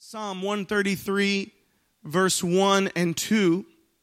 Psalm 133, verse 1 and 2.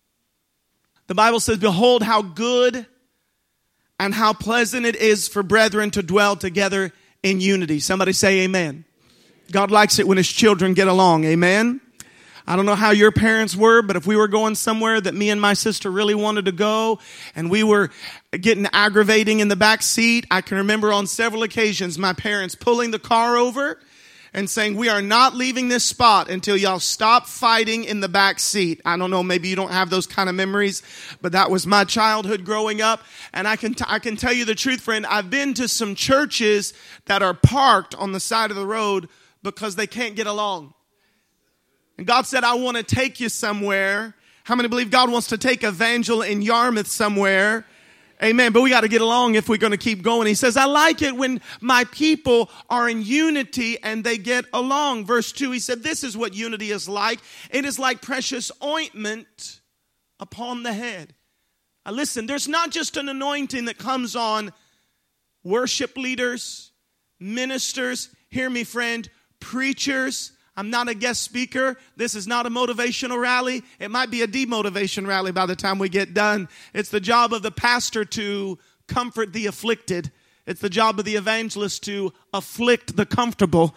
The Bible says, "Behold how good and how pleasant it is for brethren to dwell together in unity." Somebody say amen. God likes it when his children get along. Amen. I don't know how your parents were, but if we were going somewhere that me and my sister really wanted to go and we were getting aggravating in the back seat, I can remember on several occasions my parents pulling the car over and saying, "We are not leaving this spot until y'all stop fighting in the back seat." I don't know, maybe you don't have those kind of memories, but that was my childhood growing up. And I can tell you the truth, friend. I've been to some churches that are parked on the side of the road because they can't get along. And God said, "I want to take you somewhere." How many believe God wants to take Evangel in Yarmouth somewhere? Amen. But we got to get along if we're going to keep going. He says, "I like it when my people are in unity and they get along." Verse 2, he said, "This is what unity is like. It is like precious ointment upon the head." Now listen, there's not just an anointing that comes on worship leaders, ministers, hear me friend, preachers. I'm not a guest speaker. This is not a motivational rally. It might be a demotivation rally by the time we get done. It's the job of the pastor to comfort the afflicted. It's the job of the evangelist to afflict the comfortable.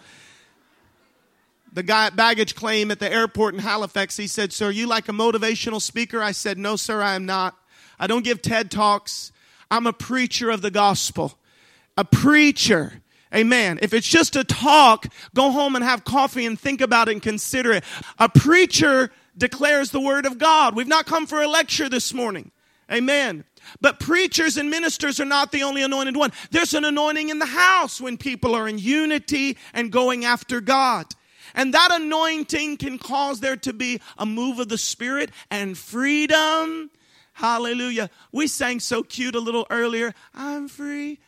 The guy at baggage claim at the airport in Halifax, he said, "Sir, are you like a motivational speaker?" I said, "No, sir, I am not. I don't give TED Talks. I'm a preacher of the gospel." A preacher. Amen. If it's just a talk, go home and have coffee and think about it and consider it. A preacher declares the word of God. We've not come for a lecture this morning. Amen. But preachers and ministers are not the only anointed one. There's an anointing in the house when people are in unity and going after God. And that anointing can cause there to be a move of the Spirit and freedom. Hallelujah. We sang so cute a little earlier. I'm free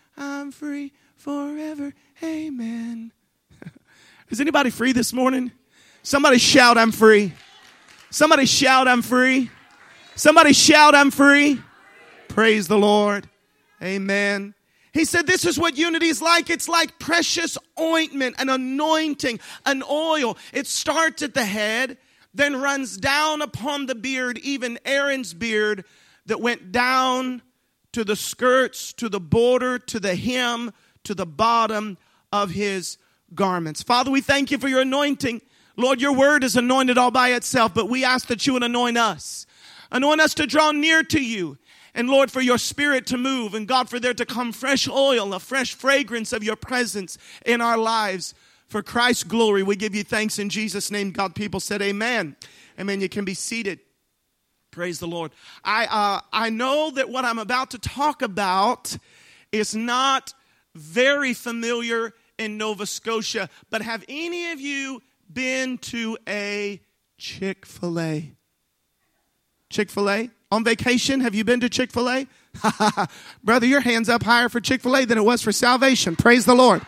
forever. Amen. Is anybody free this morning? Somebody shout, "I'm free." Somebody shout, "I'm free." Somebody shout, "I'm free." Praise the Lord. Amen. He said this is what unity is like. It's like precious ointment, an anointing, an oil. It starts at the head, then runs down upon the beard, even Aaron's beard that went down to the skirts, to the border, to the hem, to the bottom of his garments. Father, we thank you for your anointing. Lord, your word is anointed all by itself, but we ask that you would anoint us. Anoint us to draw near to you. And Lord, for your spirit to move. And God, for there to come fresh oil, a fresh fragrance of your presence in our lives. For Christ's glory, we give you thanks in Jesus' name. God, people said amen. Amen. You can be seated. Praise the Lord. I know that what I'm about to talk about is not very familiar in Nova Scotia, but have any of you been to a Chick-fil-A? Chick-fil-A? On vacation, have you been to Chick-fil-A? Brother, your hand's up higher for Chick-fil-A than it was for salvation. Praise the Lord.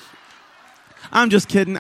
I'm just kidding.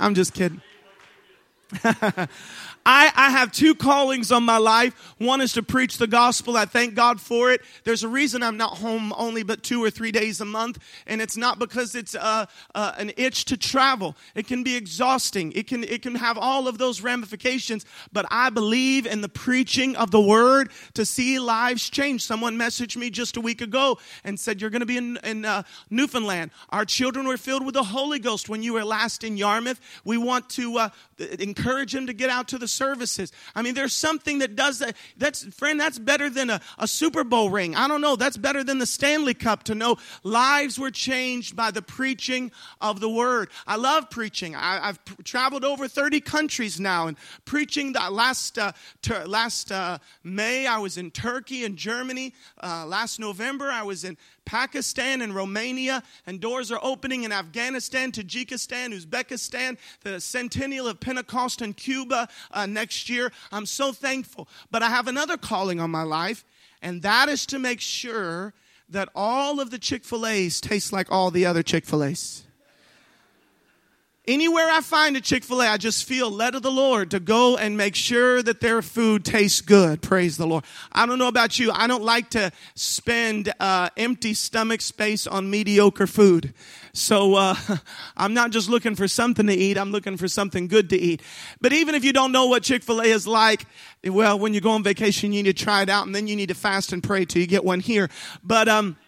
I have two callings on my life. One is to preach the gospel. I thank God for it. There's a reason I'm not home only but 2 or 3 days a month. And it's not because it's an itch to travel. It can be exhausting. It can have all of those ramifications. But I believe in the preaching of the word to see lives change. Someone messaged me just a week ago and said, "You're going to be in Newfoundland. Our children were filled with the Holy Ghost when you were last in Yarmouth. We want to encourage them to get out to the services." I mean, there's something that does that. That's better than a Super Bowl ring. I don't know. That's better than the Stanley Cup to know lives were changed by the preaching of the word. I love preaching. I've traveled over 30 countries now and preaching. Last May, I was in Turkey and Germany. Last November, I was in Pakistan and Romania, and doors are opening in Afghanistan, Tajikistan, Uzbekistan, the centennial of Pentecost in Cuba next year. I'm so thankful. But I have another calling on my life, and that is to make sure that all of the Chick-fil-A's taste like all the other Chick-fil-A's. Anywhere I find a Chick-fil-A, I just feel led of the Lord to go and make sure that their food tastes good. Praise the Lord. I don't know about you. I don't like to spend empty stomach space on mediocre food. So I'm not just looking for something to eat. I'm looking for something good to eat. But even if you don't know what Chick-fil-A is like, well, when you go on vacation, you need to try it out, and then you need to fast and pray till you get one here. But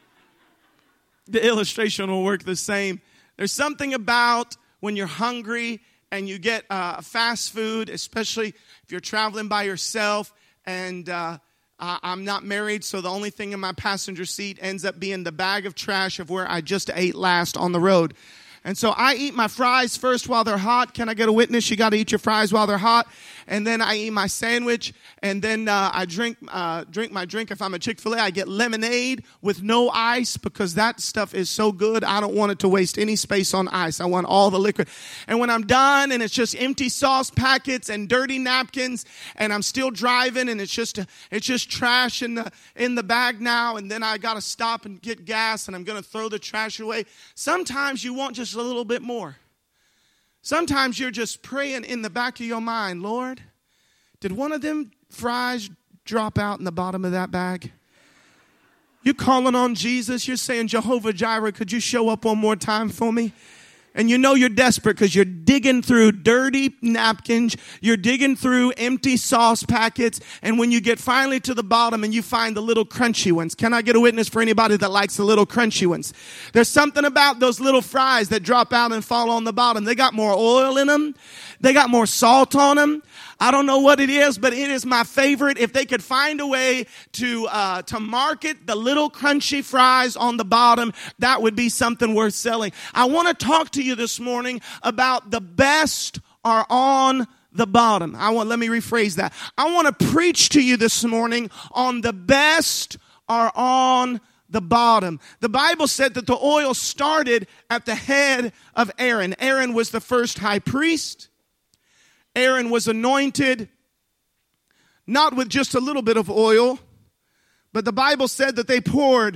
the illustration will work the same. There's something about when you're hungry and you get fast food, especially if you're traveling by yourself, and I'm not married, so the only thing in my passenger seat ends up being the bag of trash of where I just ate last on the road. And so I eat my fries first while they're hot. Can I get a witness? You got to eat your fries while they're hot. And then I eat my sandwich. And then I drink my drink. If I'm a Chick-fil-A, I get lemonade with no ice because that stuff is so good. I don't want it to waste any space on ice. I want all the liquid. And when I'm done and it's just empty sauce packets and dirty napkins and I'm still driving and it's just trash in the bag now, and then I got to stop and get gas and I'm going to throw the trash away. Sometimes you want just a little bit more. Sometimes you're just praying in the back of your mind, Lord, did one of them fries drop out in the bottom of that bag? You're calling on Jesus. You're saying, Jehovah Jireh, could you show up one more time for me? And you know you're desperate because you're digging through dirty napkins. You're digging through empty sauce packets. And when you get finally to the bottom and you find the little crunchy ones. Can I get a witness for anybody that likes the little crunchy ones? There's something about those little fries that drop out and fall on the bottom. They got more oil in them. They got more salt on them. I don't know what it is, but it is my favorite. If they could find a way to market the little crunchy fries on the bottom, that would be something worth selling. I want to talk to you this morning about the best are on the bottom. Let me rephrase that. I want to preach to you this morning on the best are on the bottom. The Bible said that the oil started at the head of Aaron. Aaron was the first high priest. Aaron was anointed not with just a little bit of oil, but the Bible said that they poured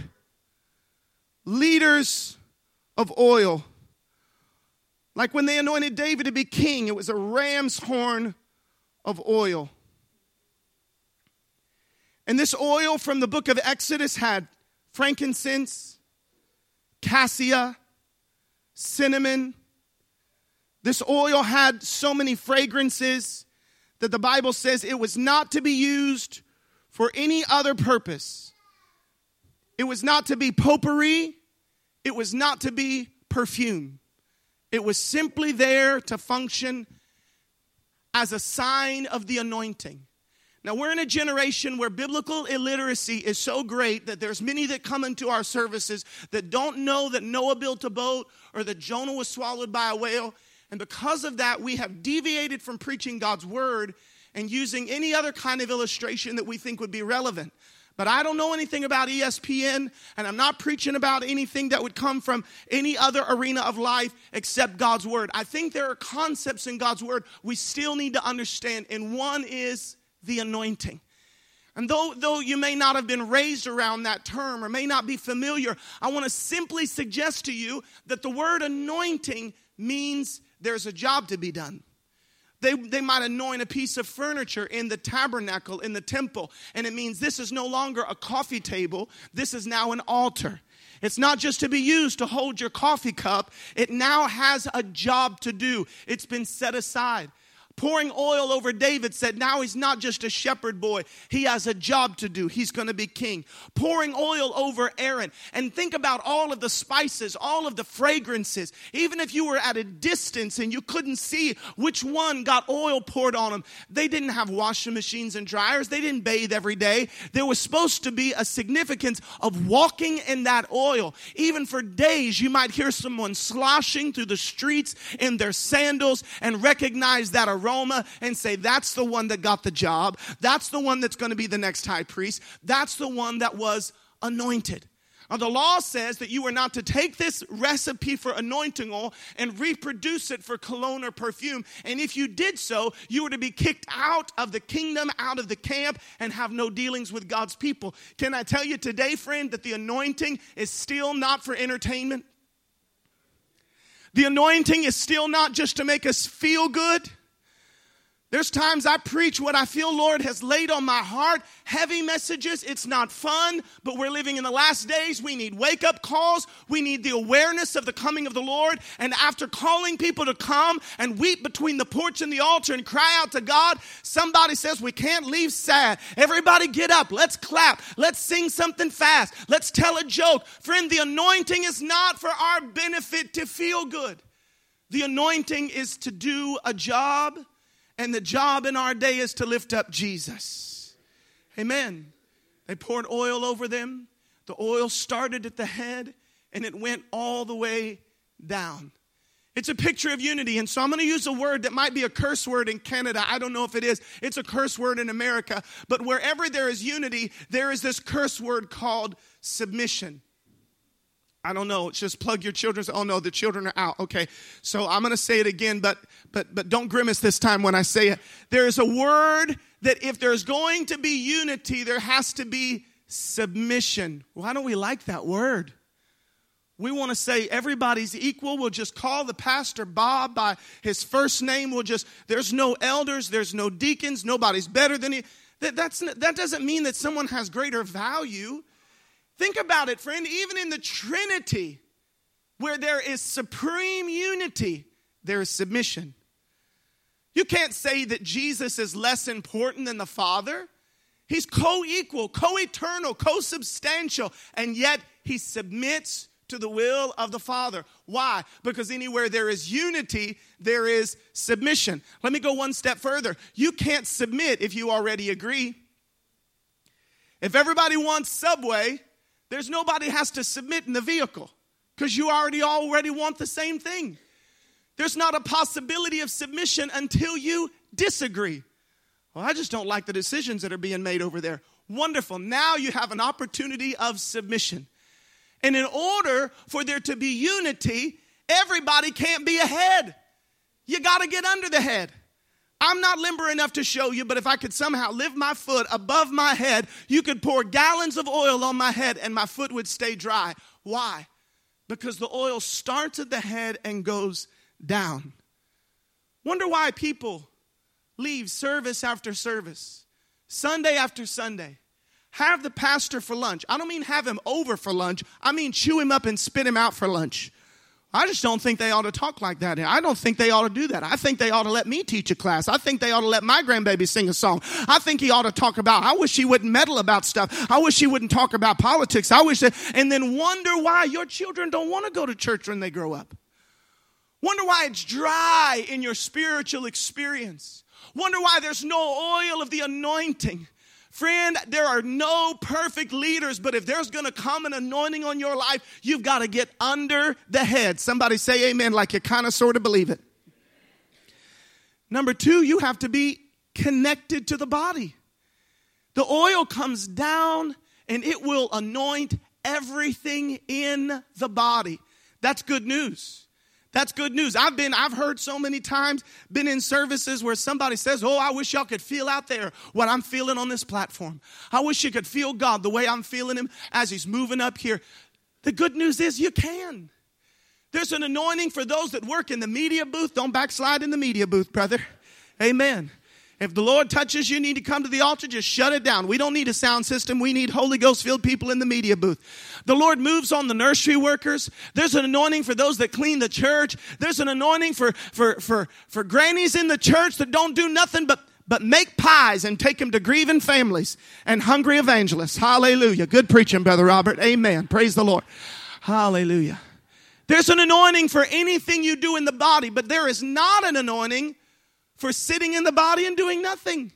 liters of oil. Like when they anointed David to be king, it was a ram's horn of oil. And this oil from the book of Exodus had frankincense, cassia, cinnamon. This oil had so many fragrances that the Bible says it was not to be used for any other purpose. It was not to be potpourri. It was not to be perfume. It was simply there to function as a sign of the anointing. Now, we're in a generation where biblical illiteracy is so great that there's many that come into our services that don't know that Noah built a boat or that Jonah was swallowed by a whale. And because of that, we have deviated from preaching God's word and using any other kind of illustration that we think would be relevant. But I don't know anything about ESPN, and I'm not preaching about anything that would come from any other arena of life except God's word. I think there are concepts in God's word we still need to understand, and one is the anointing. And though you may not have been raised around that term or may not be familiar, I want to simply suggest to you that the word anointing means there's a job to be done. They might anoint a piece of furniture in the tabernacle, in the temple, and it means this is no longer a coffee table. This is now an altar. It's not just to be used to hold your coffee cup. It now has a job to do. It's been set aside. Pouring oil over David said now he's not just a shepherd boy. He has a job to do. He's going to be king. Pouring oil over Aaron. And think about all of the spices, all of the fragrances. Even if you were at a distance and you couldn't see which one got oil poured on them, they didn't have washing machines and dryers. They didn't bathe every day. There was supposed to be a significance of walking in that oil. Even for days, you might hear someone sloshing through the streets in their sandals and recognize that aroma and say, that's the one that got the job. That's the one that's going to be the next high priest. That's the one that was anointed. Now, the law says that you are not to take this recipe for anointing oil and reproduce it for cologne or perfume. And if you did so, you were to be kicked out of the kingdom, out of the camp, and have no dealings with God's people. Can I tell you today, friend, that the anointing is still not for entertainment? The anointing is still not just to make us feel good. There's times I preach what I feel Lord has laid on my heart. Heavy messages. It's not fun, but we're living in the last days. We need wake-up calls. We need the awareness of the coming of the Lord. And after calling people to come and weep between the porch and the altar and cry out to God, somebody says we can't leave sad. Everybody get up. Let's clap. Let's sing something fast. Let's tell a joke. Friend, the anointing is not for our benefit to feel good. The anointing is to do a job. And the job in our day is to lift up Jesus. Amen. They poured oil over them. The oil started at the head and it went all the way down. It's a picture of unity. And so I'm going to use a word that might be a curse word in Canada. I don't know if it is. It's a curse word in America. But wherever there is unity, there is this curse word called submission. I don't know. It's just plug your children. Oh, no, the children are out. Okay, so I'm going to say it again, but don't grimace this time when I say it. There is a word that if there's going to be unity, there has to be submission. Why don't we like that word? We want to say everybody's equal. We'll just call the pastor Bob by his first name. There's no elders. There's no deacons. Nobody's better than he. That doesn't mean that someone has greater value. Think about it, friend. Even in the Trinity, where there is supreme unity, there is submission. You can't say that Jesus is less important than the Father. He's co-equal, co-eternal, co-substantial, and yet he submits to the will of the Father. Why? Because anywhere there is unity, there is submission. Let me go one step further. You can't submit if you already agree. If everybody wants Subway, there's nobody has to submit in the vehicle because you already want the same thing. There's not a possibility of submission until you disagree. Well, I just don't like the decisions that are being made over there. Wonderful. Now you have an opportunity of submission. And in order for there to be unity, everybody can't be ahead. You got to get under the head. I'm not limber enough to show you, but if I could somehow lift my foot above my head, you could pour gallons of oil on my head and my foot would stay dry. Why? Because the oil starts at the head and goes down. Wonder why people leave service after service, Sunday after Sunday, have the pastor for lunch. I don't mean have him over for lunch. I mean chew him up and spit him out for lunch. I just don't think they ought to talk like that. I don't think they ought to do that. I think they ought to let me teach a class. I think they ought to let my grandbaby sing a song. I think he ought to talk about, I wish he wouldn't meddle about stuff. I wish he wouldn't talk about politics. And then wonder why your children don't want to go to church when they grow up. Wonder why it's dry in your spiritual experience. Wonder why there's no oil of the anointing. Friend, there are no perfect leaders, but if there's going to come an anointing on your life, you've got to get under the head. Somebody say amen like you kind of sort of believe it. Number two, you have to be connected to the body. The oil comes down and it will anoint everything in the body. That's good news. That's good news. I've heard so many times, been in services where somebody says, oh, I wish y'all could feel out there what I'm feeling on this platform. I wish you could feel God the way I'm feeling him as he's moving up here. The good news is you can. There's an anointing for those that work in the media booth. Don't backslide in the media booth, brother. Amen. If the Lord touches you, need to come to the altar, just shut it down. We don't need a sound system. We need Holy Ghost-filled people in the media booth. The Lord moves on the nursery workers. There's an anointing for those that clean the church. There's an anointing for grannies in the church that don't do nothing but make pies and take them to grieving families and hungry evangelists. Hallelujah. Good preaching, Brother Robert. Amen. Praise the Lord. Hallelujah. There's an anointing for anything you do in the body, but there is not an anointing for sitting in the body and doing nothing.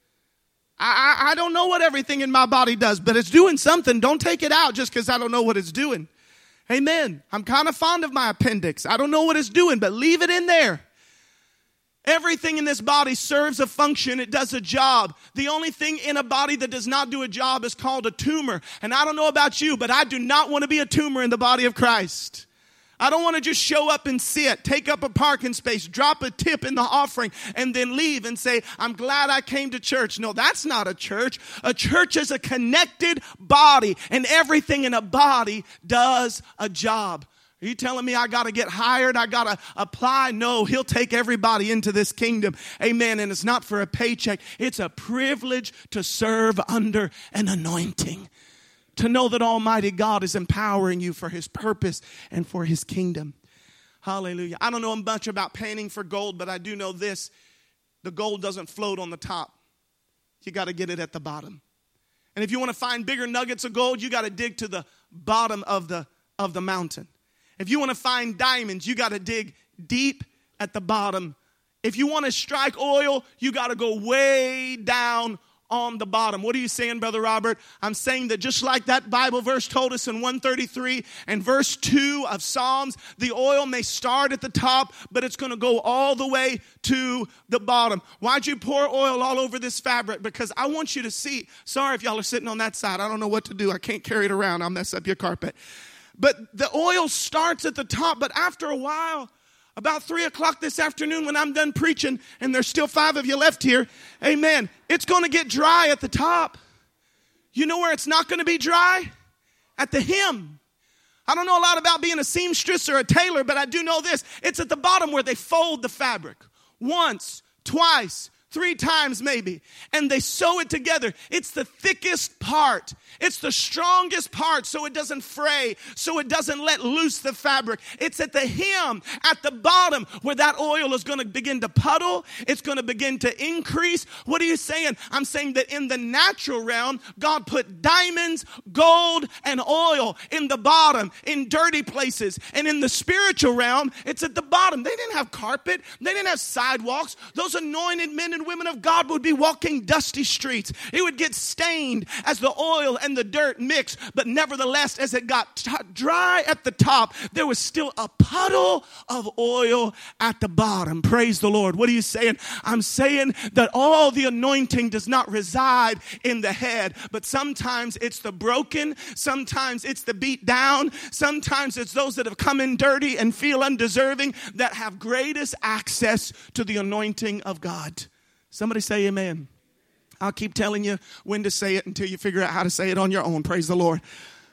I don't know what everything in my body does, but it's doing something. Don't take it out just because I don't know what it's doing. Amen. I'm kind of fond of my appendix. I don't know what it's doing, but leave it in there. Everything in this body serves a function. It does a job. The only thing in a body that does not do a job is called a tumor. And I don't know about you, but I do not want to be a tumor in the body of Christ. I don't want to just show up and sit, take up a parking space, drop a tip in the offering, and then leave and say, I'm glad I came to church. No, that's not a church. A church is a connected body, and everything in a body does a job. Are you telling me I got to get hired? I got to apply? No, he'll take everybody into this kingdom. Amen. And it's not for a paycheck. It's a privilege to serve under an anointing. To know that Almighty God is empowering you for his purpose and for his kingdom. Hallelujah. I don't know much about panning for gold, but I do know this. The gold doesn't float on the top. You got to get it at the bottom. And if you want to find bigger nuggets of gold, you got to dig to the bottom of the mountain. If you want to find diamonds, you got to dig deep at the bottom. If you want to strike oil, you got to go way down on the bottom. What are you saying, Brother Robert? I'm saying that just like that Bible verse told us in 133 and verse 2 of Psalms, the oil may start at the top, but it's going to go all the way to the bottom. Why'd you pour oil all over this fabric? Because I want you to see. Sorry if y'all are sitting on that side. I don't know what to do. I can't carry it around. I'll mess up your carpet. But the oil starts at the top, but after a while, about 3 o'clock this afternoon when I'm done preaching, and there's still 5 of you left here, amen, it's going to get dry at the top. You know where it's not going to be dry? At the hem. I don't know a lot about being a seamstress or a tailor, but I do know this. It's at the bottom where they fold the fabric. Once, twice, 3 times maybe, and they sew it together. It's the thickest part. It's the strongest part so it doesn't fray, so it doesn't let loose the fabric. It's at the hem, at the bottom, where that oil is going to begin to puddle. It's going to begin to increase. What are you saying? I'm saying that in the natural realm, God put diamonds, gold, and oil in the bottom, in dirty places. And in the spiritual realm, it's at the bottom. They didn't have carpet. They didn't have sidewalks. Those anointed men and women of God would be walking dusty streets. It would get stained as the oil and the dirt mixed, but nevertheless, as it got dry at the top, there was still a puddle of oil at the bottom. Praise the Lord. What are you saying? I'm saying that all the anointing does not reside in the head, but sometimes it's the broken, sometimes it's the beat down, sometimes it's those that have come in dirty and feel undeserving that have greatest access to the anointing of God. Somebody say amen. I'll keep telling you when to say it until you figure out how to say it on your own. Praise the Lord.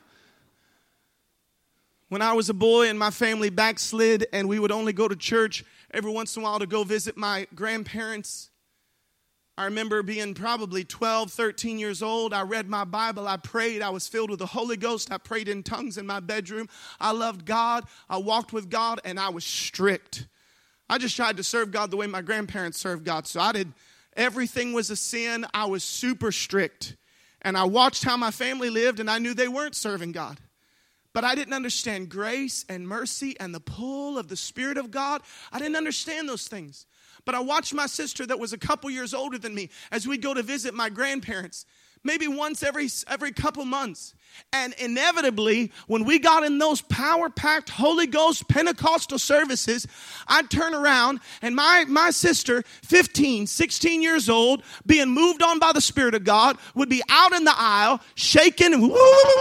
When I was a boy and my family backslid and we would only go to church every once in a while to go visit my grandparents, I remember being probably 12, 13 years old. I read my Bible. I prayed. I was filled with the Holy Ghost. I prayed in tongues in my bedroom. I loved God. I walked with God, and I was strict. I just tried to serve God the way my grandparents served God. So everything was a sin. I was super strict. And I watched how my family lived, and I knew they weren't serving God. But I didn't understand grace and mercy and the pull of the Spirit of God. I didn't understand those things. But I watched my sister that was a couple years older than me as we go to visit my grandparents, maybe once every couple months. And inevitably, when we got in those power-packed Holy Ghost Pentecostal services, I'd turn around and my sister, 15, 16 years old, being moved on by the Spirit of God, would be out in the aisle, shaking and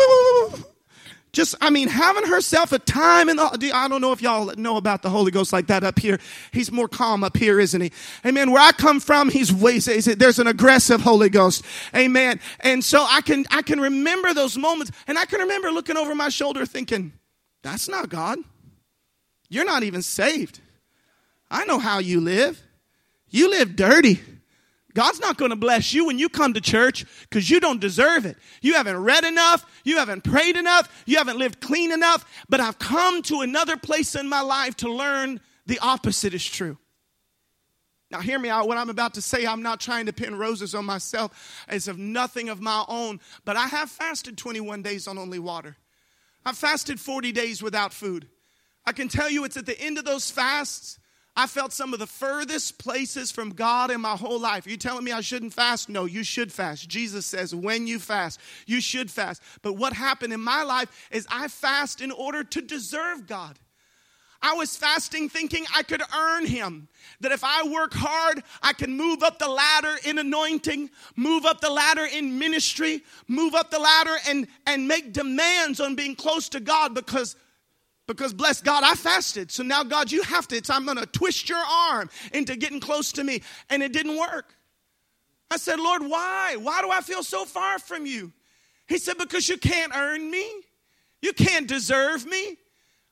having herself a time. I don't know if y'all know about the Holy Ghost like that up here. He's more calm up here, isn't he? Amen. Where I come from, there's an aggressive Holy Ghost. Amen. And so I can remember those moments, and I can remember looking over my shoulder thinking, that's not God. You're not even saved. I know how you live. You live dirty. God's not going to bless you when you come to church because you don't deserve it. You haven't read enough. You haven't prayed enough. You haven't lived clean enough. But I've come to another place in my life to learn the opposite is true. Now, hear me out. What I'm about to say, I'm not trying to pin roses on myself. It's of nothing of my own. But I have fasted 21 days on only water. I've fasted 40 days without food. I can tell you it's at the end of those fasts I felt some of the furthest places from God in my whole life. Are you telling me I shouldn't fast? No, you should fast. Jesus says when you fast, you should fast. But what happened in my life is I fast in order to deserve God. I was fasting thinking I could earn him. That if I work hard, I can move up the ladder in anointing, move up the ladder in ministry, move up the ladder and make demands on being close to God because bless God, I fasted. So now, God, you have to. I'm going to twist your arm into getting close to me. And it didn't work. I said, Lord, why? Why do I feel so far from you? He said, because you can't earn me. You can't deserve me.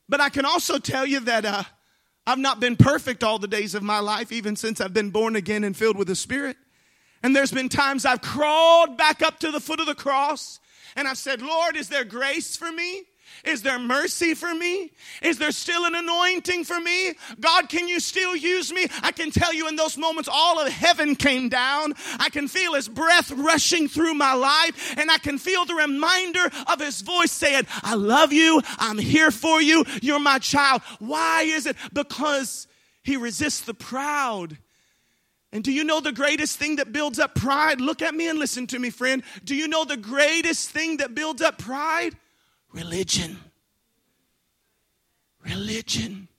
But I can also tell you that I've not been perfect all the days of my life, even since I've been born again and filled with the Spirit. And there's been times I've crawled back up to the foot of the cross and I've said, Lord, is there grace for me? Is there mercy for me? Is there still an anointing for me? God, can you still use me? I can tell you in those moments, all of heaven came down. I can feel his breath rushing through my life, and I can feel the reminder of his voice saying, I love you. I'm here for you. You're my child. Why is it? Because he resists the proud. And do you know the greatest thing that builds up pride? Look at me and listen to me, friend. Do you know the greatest thing that builds up pride? Religion. Religion.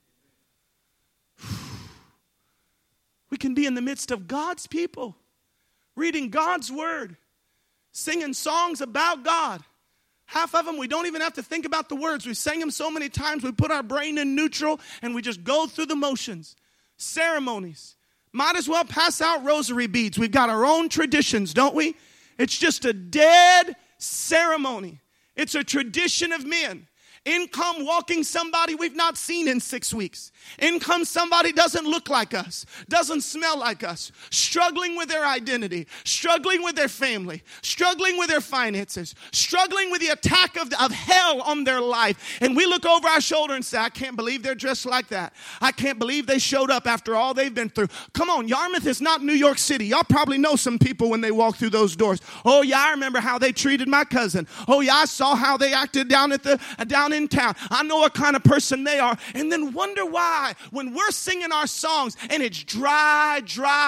We can be in the midst of God's people, reading God's word, singing songs about God. Half of them, we don't even have to think about the words. We sang them so many times, we put our brain in neutral, and we just go through the motions. Ceremonies. Might as well pass out rosary beads. We've got our own traditions, don't we? It's just a dead ceremony. It's a tradition of men. In come walking somebody we've not seen in 6 weeks. In comes somebody doesn't look like us, doesn't smell like us, struggling with their identity, struggling with their family, struggling with their finances, struggling with the attack of hell on their life. And we look over our shoulder and say, I can't believe they're dressed like that. I can't believe they showed up after all they've been through. Come on, Yarmouth is not New York City. Y'all probably know some people when they walk through those doors. Oh yeah, I remember how they treated my cousin. Oh yeah, I saw how they acted down in town. I know what kind of person they are. And then wonder why when we're singing our songs and it's dry,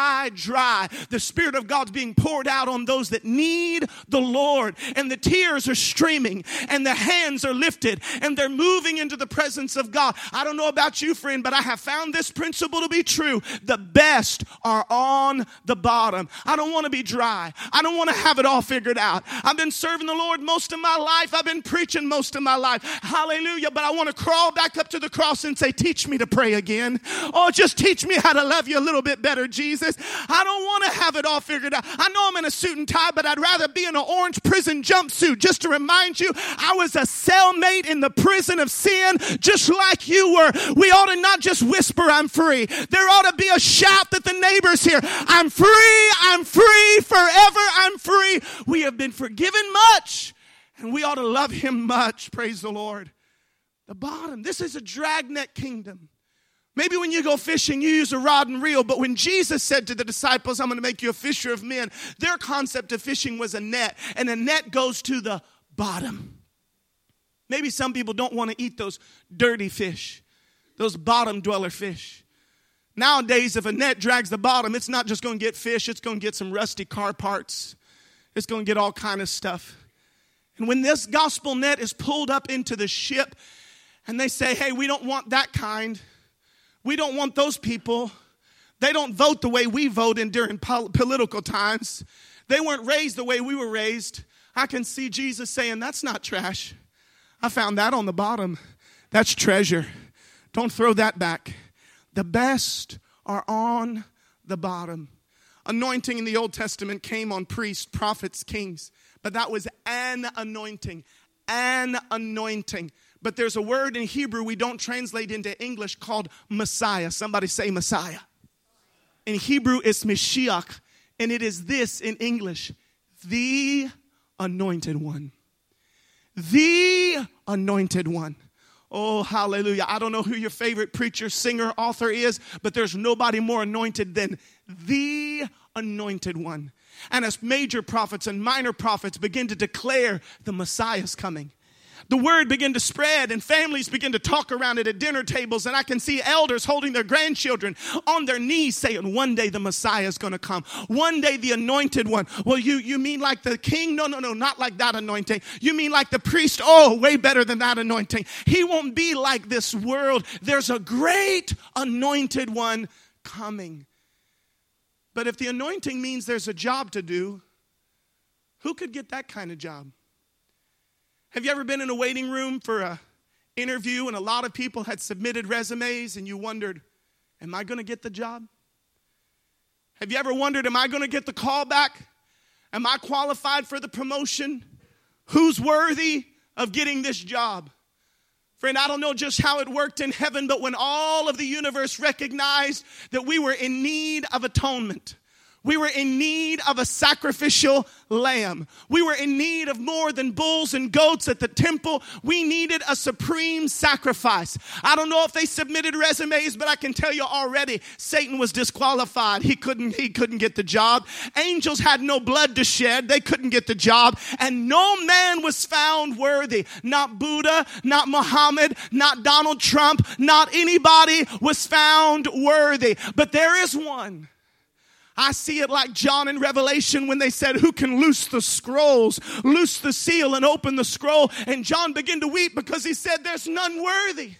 the Spirit of God's being poured out on those that need the Lord, and the tears are streaming and the hands are lifted and they're moving into the presence of God. I don't know about you, friend, but I have found this principle to be true. The best are on the bottom. I don't want to be dry. I don't want to have it all figured out. I've been serving the Lord most of my life. I've been preaching most of my life. Hallelujah. But I want to crawl back up to the cross and say, teach me to pray again. Oh, just teach me how to love you a little bit better, Jesus. I don't want to have it all figured out. I know I'm in a suit and tie, but I'd rather be in an orange prison jumpsuit. Just to remind you, I was a cellmate in the prison of sin, just like you were. We ought to not just whisper, I'm free. There ought to be a shout that the neighbors hear. I'm free, forever I'm free. We have been forgiven much, and we ought to love him much. Praise the Lord. The bottom. This is a dragnet kingdom. Maybe when you go fishing, you use a rod and reel. But when Jesus said to the disciples, I'm going to make you a fisher of men, their concept of fishing was a net. And a net goes to the bottom. Maybe some people don't want to eat those dirty fish, those bottom dweller fish. Nowadays, if a net drags the bottom, it's not just going to get fish. It's going to get some rusty car parts. It's going to get all kind of stuff. And when this gospel net is pulled up into the ship, and they say, hey, we don't want that kind. We don't want those people. They don't vote the way we vote in during political times. They weren't raised the way we were raised. I can see Jesus saying, that's not trash. I found that on the bottom. That's treasure. Don't throw that back. The best are on the bottom. Anointing in the Old Testament came on priests, prophets, kings. But that was an anointing. An anointing. But there's a word in Hebrew we don't translate into English called Messiah. Somebody say Messiah. In Hebrew, it's Mashiach. And it is this in English. The anointed one. The anointed one. Oh, hallelujah. I don't know who your favorite preacher, singer, author is, but there's nobody more anointed than the anointed one. And as major prophets and minor prophets begin to declare the Messiah's coming, the word began to spread and families begin to talk around it at dinner tables. And I can see elders holding their grandchildren on their knees saying, one day the Messiah is going to come. One day the anointed one. Well, you mean like the king? No, not like that anointing. You mean like the priest? Oh, way better than that anointing. He won't be like this world. There's a great anointed one coming. But if the anointing means there's a job to do, who could get that kind of job? Have you ever been in a waiting room for an interview and a lot of people had submitted resumes and you wondered, am I going to get the job? Have you ever wondered, am I going to get the call back? Am I qualified for the promotion? Who's worthy of getting this job? Friend, I don't know just how it worked in heaven, but when all of the universe recognized that we were in need of atonement, we were in need of a sacrificial lamb. We were in need of more than bulls and goats at the temple. We needed a supreme sacrifice. I don't know if they submitted resumes, but I can tell you already, Satan was disqualified. He couldn't get the job. Angels had no blood to shed. They couldn't get the job. And no man was found worthy. Not Buddha, not Muhammad, not Donald Trump, not anybody was found worthy. But there is one. I see it like John in Revelation when they said, who can loose the scrolls, loose the seal and open the scroll? And John began to weep because he said, there's none worthy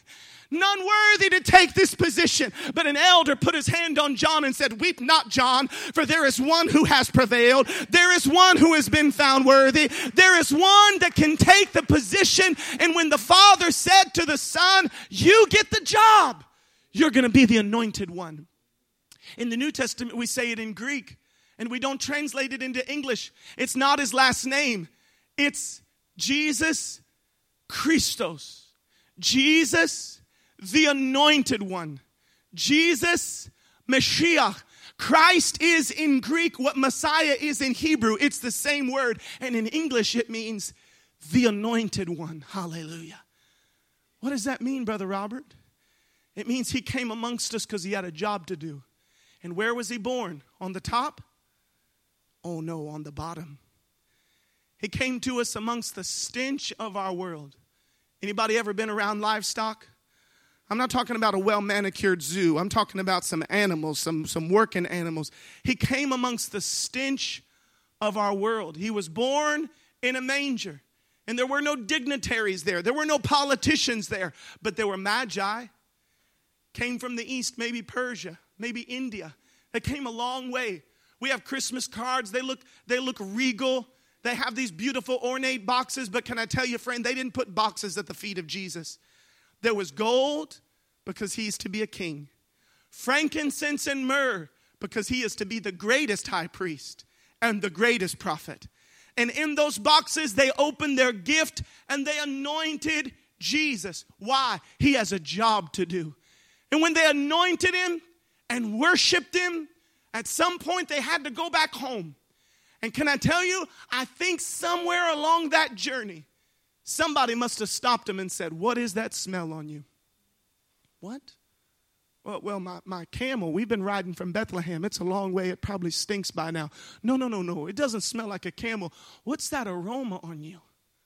to take this position. But an elder put his hand on John and said, weep not, John, for there is one who has prevailed. There is one who has been found worthy. There is one that can take the position. And when the Father said to the Son, you get the job, you're going to be the anointed one. In the New Testament, we say it in Greek, and we don't translate it into English. It's not his last name. It's Jesus Christos. Jesus, the anointed one. Jesus, Mashiach. Christ is in Greek what Messiah is in Hebrew. It's the same word. And in English, it means the anointed one. Hallelujah. What does that mean, Brother Robert? It means he came amongst us because he had a job to do. And where was he born? On the top? Oh no, on the bottom. He came to us amongst the stench of our world. Anybody ever been around livestock? I'm not talking about a well-manicured zoo. I'm talking about some animals, some working animals. He came amongst the stench of our world. He was born in a manger. And there were no dignitaries there. There were no politicians there. But there were magi. Came from the east, maybe Persia. Maybe India. They came a long way. We have Christmas cards. They look regal. They have these beautiful ornate boxes. But can I tell you, friend, they didn't put boxes at the feet of Jesus. There was gold because he is to be a king. Frankincense and myrrh because he is to be the greatest high priest and the greatest prophet. And in those boxes, they opened their gift and they anointed Jesus. Why? He has a job to do. And when they anointed him, and worshiped him, at some point they had to go back home. And can I tell you, I think somewhere along that journey, somebody must have stopped him and said, what is that smell on you? What? Well, my camel, we've been riding from Bethlehem. It's a long way. It probably stinks by now. No. It doesn't smell like a camel. What's that aroma on you?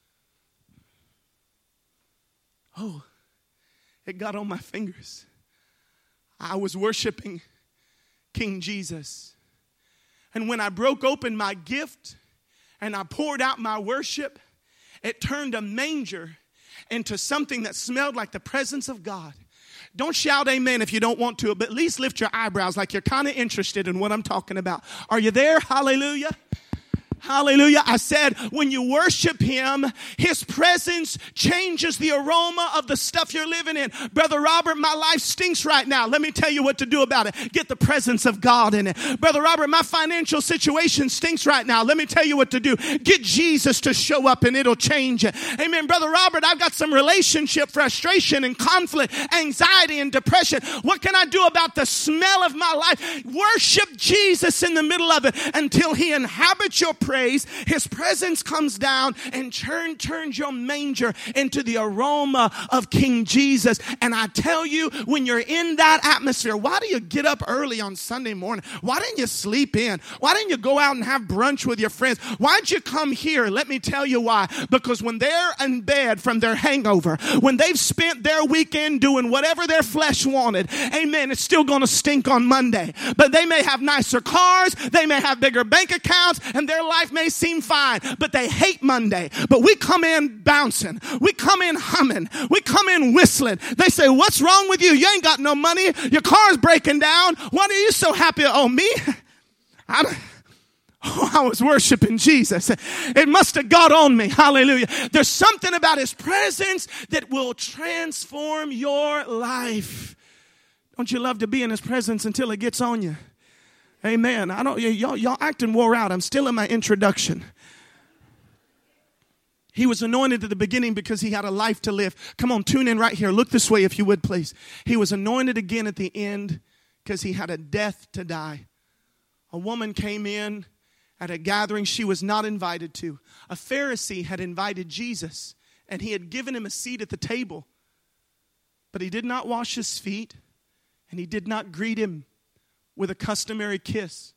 Oh, it got on my fingers. I was worshiping King Jesus. And when I broke open my gift and I poured out my worship, it turned a manger into something that smelled like the presence of God. Don't shout amen if you don't want to, but at least lift your eyebrows like you're kind of interested in what I'm talking about. Are you there? Hallelujah. Hallelujah. I said, when you worship him, his presence changes the aroma of the stuff you're living in. Brother Robert, my life stinks right now. Let me tell you what to do about it. Get the presence of God in it. Brother Robert, my financial situation stinks right now. Let me tell you what to do. Get Jesus to show up and it'll change it. Amen. Brother Robert, I've got some relationship frustration and conflict, anxiety and depression. What can I do about the smell of my life? Worship Jesus in the middle of it until he inhabits your praise. His presence comes down and turns your manger into the aroma of King Jesus. And I tell you, when you're in that atmosphere, why do you get up early on Sunday morning? Why didn't you sleep in? Why didn't you go out and have brunch with your friends? Why'd you come here? Let me tell you why. Because when they're in bed from their hangover, when they've spent their weekend doing whatever their flesh wanted, amen, it's still going to stink on Monday. But they may have nicer cars, they may have bigger bank accounts, and their life may seem fine, but they hate Monday. But we come in bouncing. We come in humming. We come in whistling. They say, what's wrong with you? You ain't got no money. Your car's breaking down. Why are you so happy? Oh, me? I was worshiping Jesus. It must have got on me. Hallelujah. There's something about his presence that will transform your life. Don't you love to be in his presence until it gets on you? Amen. Y'all acting wore out. I'm still in my introduction. He was anointed at the beginning because he had a life to live. Come on, tune in right here. Look this way if you would, please. He was anointed again at the end because he had a death to die. A woman came in at a gathering she was not invited to. A Pharisee had invited Jesus, and he had given him a seat at the table. But he did not wash his feet, and he did not greet him with a customary kiss.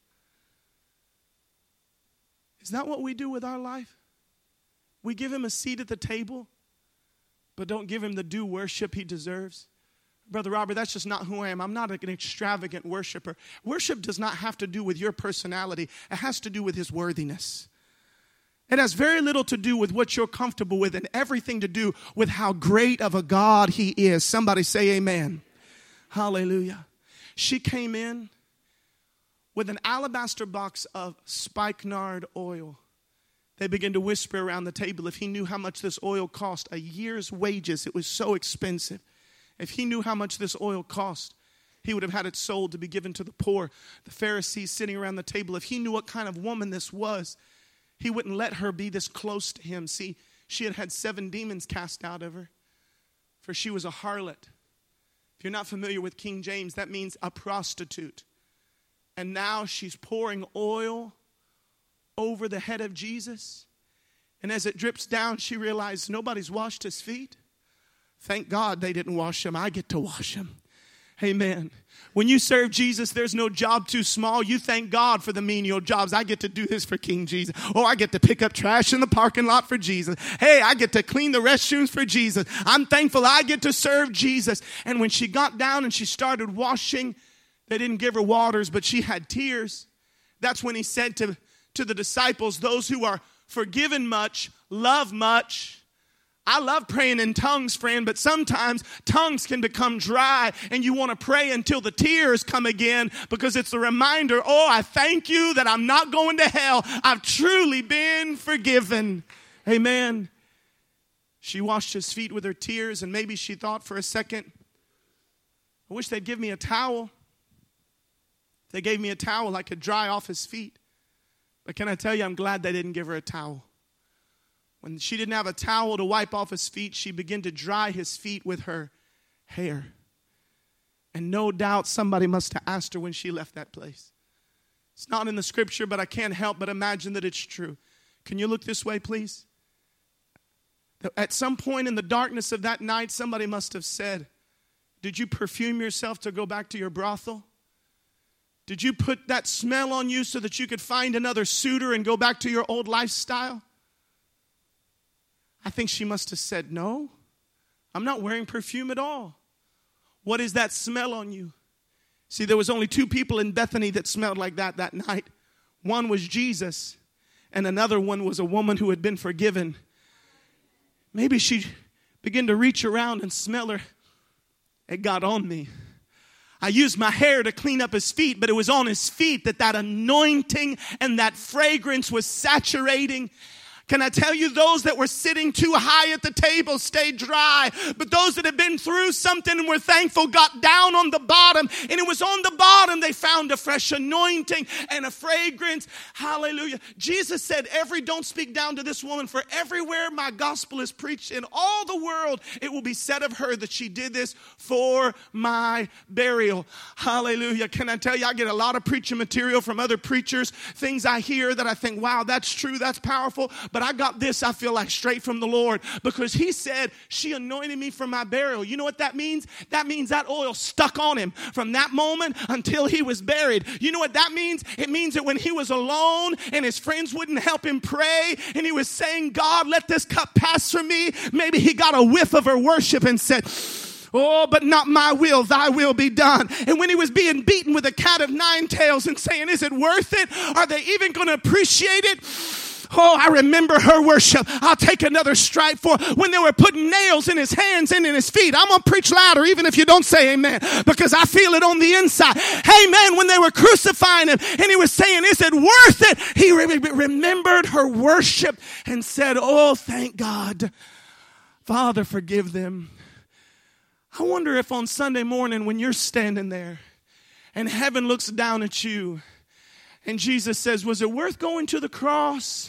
Is that what we do with our life? We give him a seat at the table, but don't give him the due worship he deserves. Brother Robert, that's just not who I am. I'm not an extravagant worshiper. Worship does not have to do with your personality. It has to do with his worthiness. It has very little to do with what you're comfortable with and everything to do with how great of a God he is. Somebody say amen. Hallelujah. She came in with an alabaster box of spikenard oil. They began to whisper around the table if he knew how much this oil cost, a year's wages. It was so expensive. If he knew how much this oil cost, he would have had it sold to be given to the poor. The Pharisees sitting around the table, if he knew what kind of woman this was, he wouldn't let her be this close to him. See, she had had 7 demons cast out of her, for she was a harlot. If you're not familiar with King James, that means a prostitute. And now she's pouring oil over the head of Jesus. And as it drips down, she realized nobody's washed his feet. Thank God they didn't wash him. I get to wash him. Amen. When you serve Jesus, there's no job too small. You thank God for the menial jobs. I get to do this for King Jesus. Oh, I get to pick up trash in the parking lot for Jesus. Hey, I get to clean the restrooms for Jesus. I'm thankful I get to serve Jesus. And when she got down and she started washing, they didn't give her waters, but she had tears. That's when he said to the disciples, those who are forgiven much, love much. I love praying in tongues, friend, but sometimes tongues can become dry and you want to pray until the tears come again because it's a reminder, oh, I thank you that I'm not going to hell. I've truly been forgiven. Amen. She washed his feet with her tears, and maybe she thought for a second, I wish they'd give me a towel. If they gave me a towel, I could dry off his feet. But can I tell you, I'm glad they didn't give her a towel. When she didn't have a towel to wipe off his feet, she began to dry his feet with her hair. And no doubt somebody must have asked her when she left that place. It's not in the scripture, but I can't help but imagine that it's true. Can you look this way, please? At some point in the darkness of that night, somebody must have said, did you perfume yourself to go back to your brothel? Did you put that smell on you so that you could find another suitor and go back to your old lifestyle? I think she must have said, no, I'm not wearing perfume at all. What is that smell on you? See, there was only 2 people in Bethany that smelled like that night. One was Jesus, and another one was a woman who had been forgiven. Maybe she began to reach around and smell her. It got on me. I used my hair to clean up his feet, but it was on his feet that anointing and that fragrance was saturating. Can I tell you, those that were sitting too high at the table stayed dry, but those that had been through something and were thankful got down on the bottom, and it was on the bottom they found a fresh anointing and a fragrance. Hallelujah. Jesus said, don't speak down to this woman, for everywhere my gospel is preached in all the world, it will be said of her that she did this for my burial. Hallelujah. Can I tell you, I get a lot of preaching material from other preachers, things I hear that I think, wow, that's true, that's powerful. But I got this, I feel like, straight from the Lord, because he said, she anointed me for my burial. You know what that means? That means that oil stuck on him from that moment until he was buried. You know what that means? It means that when he was alone and his friends wouldn't help him pray and he was saying, God, let this cup pass from me, maybe he got a whiff of her worship and said, oh, but not my will, thy will be done. And when he was being beaten with a cat of 9 tails and saying, is it worth it? Are they even going to appreciate it? Oh, I remember her worship. I'll take another stripe for when they were putting nails in his hands and in his feet. I'm going to preach louder even if you don't say amen, because I feel it on the inside. Amen. When they were crucifying him and he was saying, is it worth it? He remembered her worship and said, oh, thank God. Father, forgive them. I wonder if on Sunday morning when you're standing there and heaven looks down at you and Jesus says, was it worth going to the cross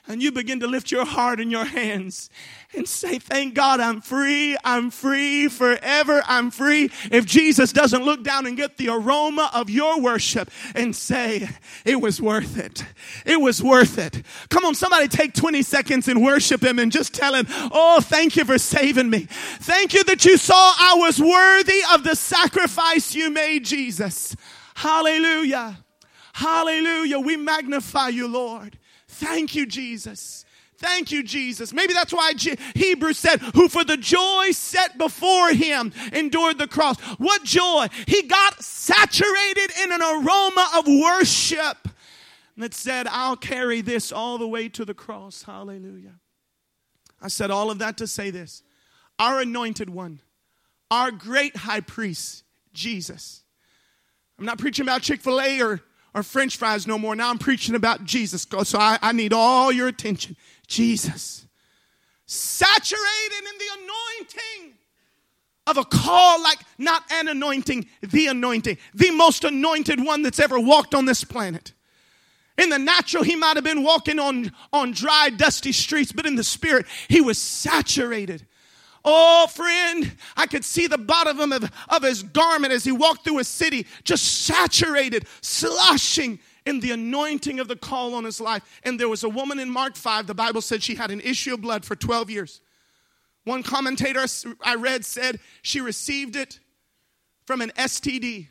And you begin to lift your heart and your hands and say, thank God I'm free forever, I'm free. If Jesus doesn't look down and get the aroma of your worship and say, it was worth it. It was worth it. Come on, somebody take 20 seconds and worship him and just tell him, oh, thank you for saving me. Thank you that you saw I was worthy of the sacrifice you made, Jesus. Hallelujah. Hallelujah. We magnify you, Lord. Thank you, Jesus. Thank you, Jesus. Maybe that's why Hebrews said, who for the joy set before him endured the cross. What joy? He got saturated in an aroma of worship that said, I'll carry this all the way to the cross. Hallelujah. I said all of that to say this. Our anointed one, our great high priest, Jesus. I'm not preaching about Chick-fil-A or French fries no more. Now I'm preaching about Jesus. So I need all your attention. Jesus. Saturated in the anointing of a call like not an anointing, the anointing. The most anointed one that's ever walked on this planet. In the natural, he might have been walking on dry, dusty streets, but in the spirit, he was saturated. Oh, friend, I could see the bottom of his garment as he walked through a city, just saturated, sloshing in the anointing of the call on his life. And there was a woman in Mark 5, the Bible said she had an issue of blood for 12 years. One commentator I read said she received it from an STD.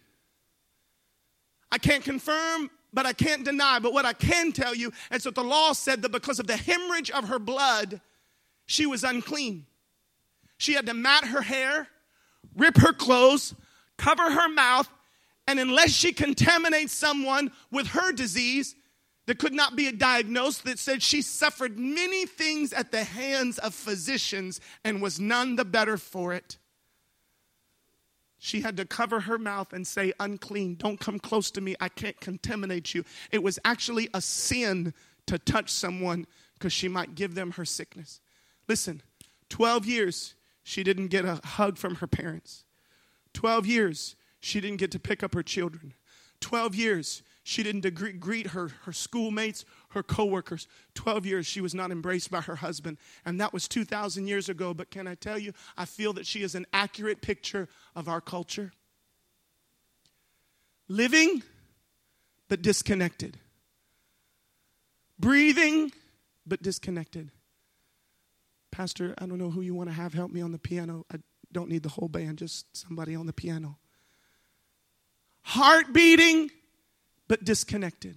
I can't confirm, but I can't deny. But what I can tell you is that the law said that because of the hemorrhage of her blood, she was unclean. She had to mat her hair, rip her clothes, cover her mouth, and unless she contaminates someone with her disease that could not be diagnosed, that said she suffered many things at the hands of physicians and was none the better for it. She had to cover her mouth and say, unclean, don't come close to me, I can't contaminate you. It was actually a sin to touch someone because she might give them her sickness. Listen, 12 years. She didn't get a hug from her parents. 12 years, she didn't get to pick up her children. 12 years, she didn't greet her schoolmates, her coworkers. 12 years, she was not embraced by her husband. And that was 2,000 years ago. But can I tell you, I feel that she is an accurate picture of our culture. Living, but disconnected. Breathing, but disconnected. Pastor, I don't know who you want to have help me on the piano. I don't need the whole band, just somebody on the piano. Heart beating, but disconnected.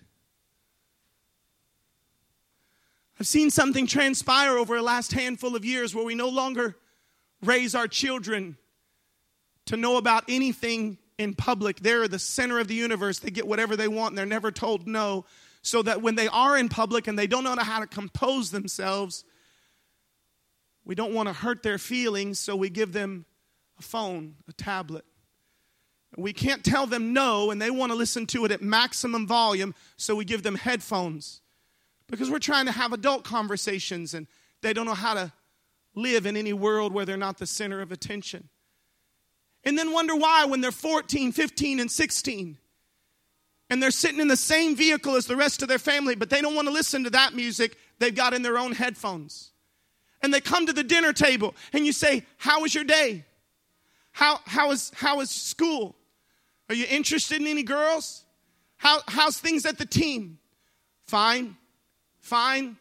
I've seen something transpire over the last handful of years where we no longer raise our children to know about anything in public. They're the center of the universe. They get whatever they want and they're never told no. So that when they are in public and they don't know how to compose themselves, we don't want to hurt their feelings, so we give them a phone, a tablet. We can't tell them no, and they want to listen to it at maximum volume, so we give them headphones. Because we're trying to have adult conversations, and they don't know how to live in any world where they're not the center of attention. And then wonder why when they're 14, 15, and 16, and they're sitting in the same vehicle as the rest of their family, but they don't want to listen to that music they've got in their own headphones. And they come to the dinner table and you say, how was your day? How is school? Are you interested in any girls? How's things at the team? Fine. Wonder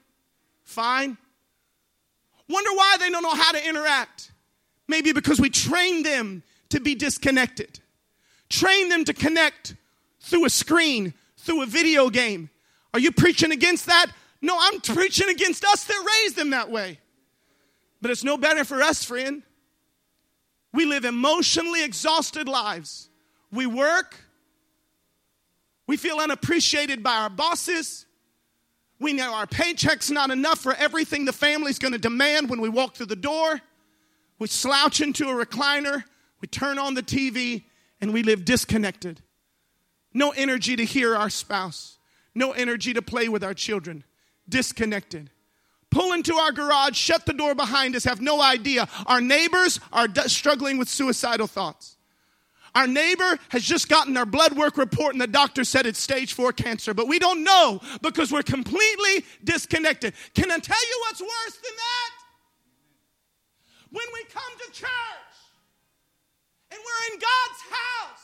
why they don't know how to interact. Maybe because we train them to be disconnected. Train them to connect through a screen, through a video game. Are you preaching against that? No, I'm preaching against us that raised them that way. But it's no better for us, friend. We live emotionally exhausted lives. We work. We feel unappreciated by our bosses. We know our paycheck's not enough for everything the family's going to demand when we walk through the door. We slouch into a recliner. We turn on the TV and we live disconnected. No energy to hear our spouse. No energy to play with our children. Disconnected. Pull into our garage, shut the door behind us, have no idea. Our neighbors are struggling with suicidal thoughts. Our neighbor has just gotten our blood work report and the doctor said it's stage 4 cancer, but we don't know because we're completely disconnected. Can I tell you what's worse than that? When we come to church and we're in God's house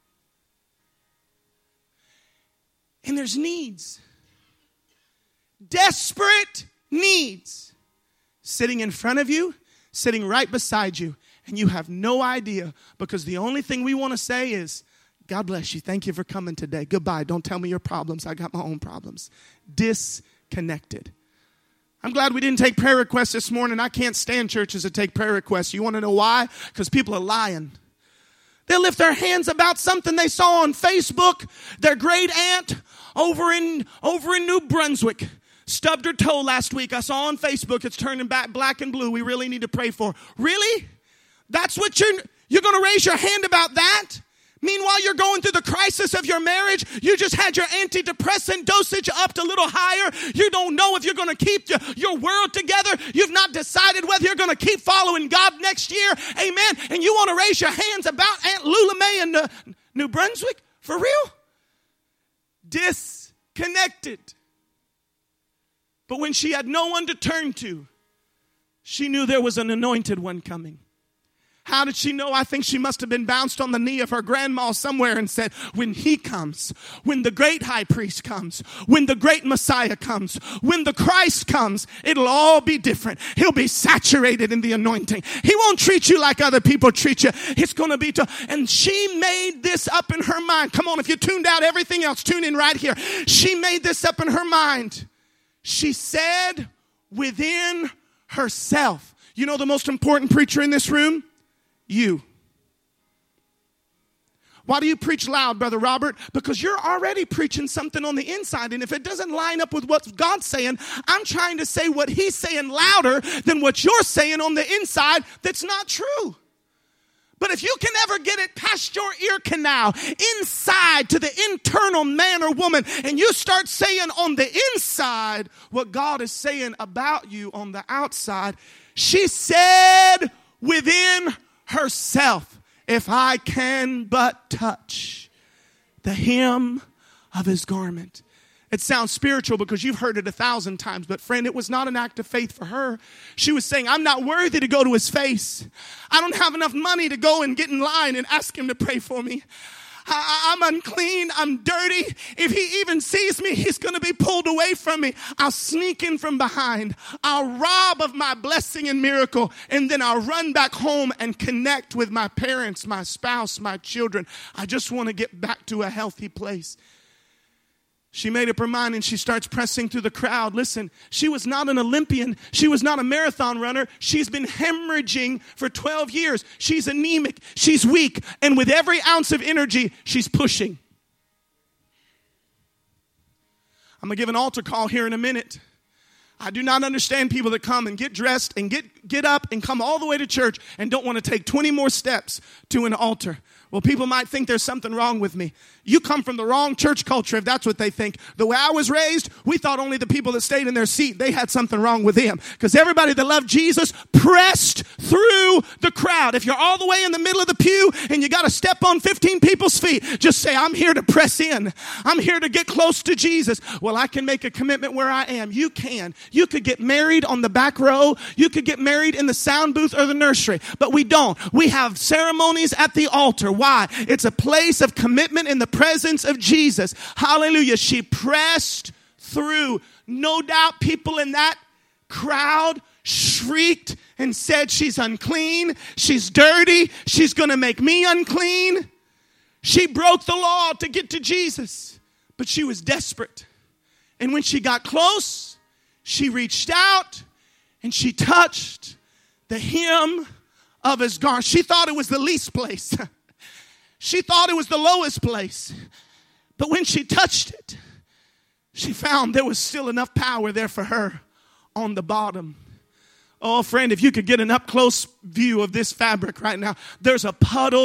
and there's needs, desperate needs, sitting in front of you, sitting right beside you, and you have no idea because the only thing we want to say is, God bless you. Thank you for coming today. Goodbye. Don't tell me your problems. I got my own problems. Disconnected. I'm glad we didn't take prayer requests this morning. I can't stand churches that take prayer requests. You want to know why? Because people are lying. They'll lift their hands about something they saw on Facebook. Their great aunt over in New Brunswick stubbed her toe last week. I saw on Facebook it's turning back black and blue. We really need to pray for. Really? That's what you're going to raise your hand about that? Meanwhile, you're going through the crisis of your marriage. You just had your antidepressant dosage upped a little higher. You don't know if you're going to keep your world together. You've not decided whether you're going to keep following God next year. Amen. And you want to raise your hands about Aunt Lula Mae in New Brunswick? For real? Disconnected. But when she had no one to turn to, she knew there was an anointed one coming. How did she know? I think she must have been bounced on the knee of her grandma somewhere and said, when he comes, when the great high priest comes, when the great Messiah comes, when the Christ comes, it'll all be different. He'll be saturated in the anointing. He won't treat you like other people treat you. It's going to be and she made this up in her mind. Come on, if you tuned out everything else, tune in right here. She made this up in her mind. She said within herself. You know the most important preacher in this room? You. Why do you preach loud, Brother Robert? Because you're already preaching something on the inside. And if it doesn't line up with what God's saying, I'm trying to say what he's saying louder than what you're saying on the inside that's not true. But if you can ever get it past your ear canal, inside to the internal man or woman, and you start saying on the inside what God is saying about you on the outside, she said within herself, if I can but touch the hem of his garment. It sounds spiritual because you've heard it 1,000 times, but friend, it was not an act of faith for her. She was saying, I'm not worthy to go to his face. I don't have enough money to go and get in line and ask him to pray for me. I'm unclean. I'm dirty. If he even sees me, he's going to be pulled away from me. I'll sneak in from behind. I'll rob of my blessing and miracle. And then I'll run back home and connect with my parents, my spouse, my children. I just want to get back to a healthy place. She made up her mind and she starts pressing through the crowd. Listen, she was not an Olympian. She was not a marathon runner. She's been hemorrhaging for 12 years. She's anemic. She's weak. And with every ounce of energy, she's pushing. I'm going to give an altar call here in a minute. I do not understand people that come and get dressed and get up and come all the way to church and don't want to take 20 more steps to an altar. Well, people might think there's something wrong with me. You come from the wrong church culture if that's what they think. The way I was raised, we thought only the people that stayed in their seat, they had something wrong with them. Because everybody that loved Jesus pressed through the crowd. If you're all the way in the middle of the pew and you got to step on 15 people's feet, just say, I'm here to press in. I'm here to get close to Jesus. Well, I can make a commitment where I am. You can. You could get married on the back row. You could get married in the sound booth or the nursery. But we don't. We have ceremonies at the altar. Why? It's a place of commitment in the presence of Jesus. Hallelujah. She pressed through. No doubt people in that crowd shrieked and said, she's unclean. She's dirty. She's going to make me unclean. She broke the law to get to Jesus, but she was desperate. And when she got close, she reached out and she touched the hem of his garment. She thought it was the least place. She thought it was the lowest place. But when she touched it, she found there was still enough power there for her on the bottom. Oh, friend, if you could get an up-close view of this fabric right now, there's a puddle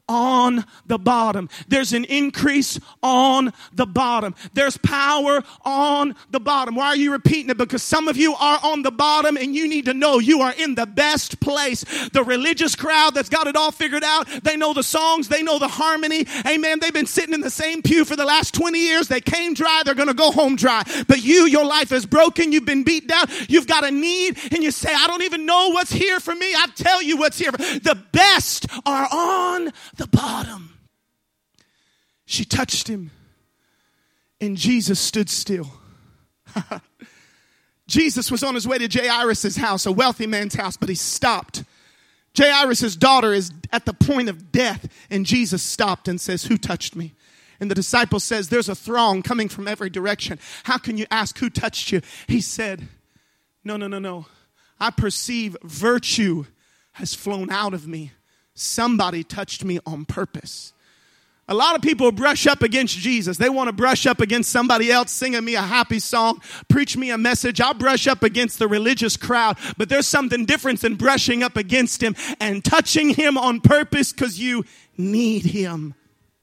on the bottom. There's an increase on the bottom. There's power on the bottom. Why are you repeating it? Because some of you are on the bottom and you need to know you are in the best place. The religious crowd that's got it all figured out, they know the songs, they know the harmony. Amen. They've been sitting in the same pew for the last 20 years. They came dry, they're going to go home dry. But your life is broken, you've been beat down, you've got a need, and you say, I don't even know what's here for me. I tell you what's here. The best are on the bottom. She touched him, and Jesus stood still. Jesus was on his way to Jairus' house, a wealthy man's house, but he stopped. Jairus' daughter is at the point of death, and Jesus stopped and says, who touched me? And the disciple says, there's a throng coming from every direction. How can you ask who touched you? He said, no. I perceive virtue has flown out of me. Somebody touched me on purpose. A lot of people brush up against Jesus. They want to brush up against somebody else singing me a happy song, preach me a message. I'll brush up against the religious crowd, but there's something different than brushing up against him and touching him on purpose because you need him.